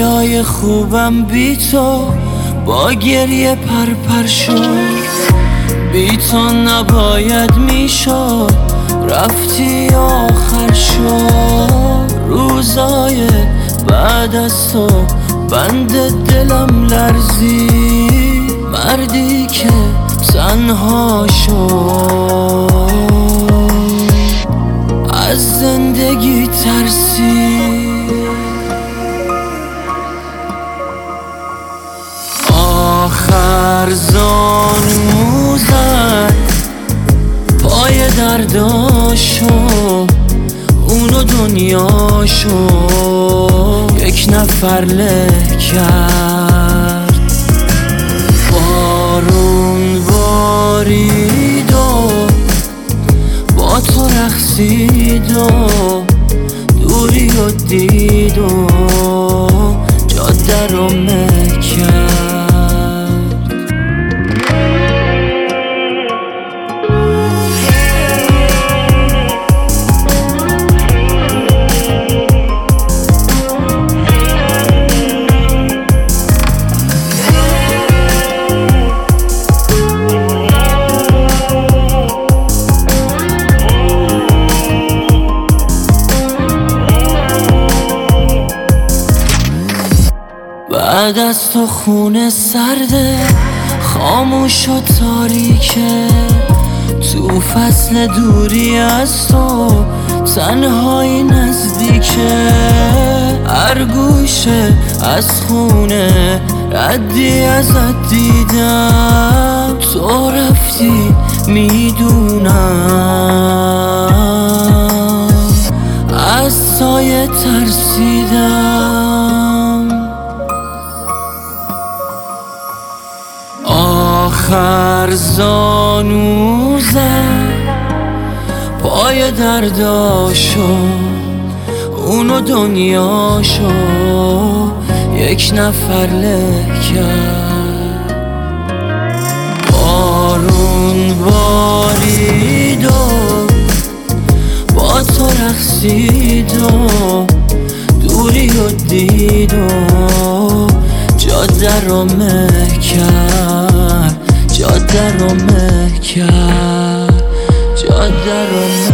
روزای خوبم بی تو با گریه پرپر شد. بی تو نباید میشد، رفتی آخر شد. روزای بعد از تو بند دلم لرزی، مردی که تنها شد از زندگی ترسی. آخر زانو زد پای درداشو، اونو دنیاشو یک نفر له کرد. بارون بارید و با تو رقصید و دوری و دید و جاده رو مکرد. بعد از تو خونه سرده، خاموش و تاریکه. تو فصل دوری از تو تنهایی نزدیکه. هر گوشه از خونه ردی ازت دیدم، تو رفتی میدونم از سایه ترسیدم. آخر زانو زد پای درداشو، اونو دنیاشو یک نفر له کرد. بارون بارید و با تو رقصید و دوری و دید و جاده رو مکرد، جاده رو مکرد، جاده رو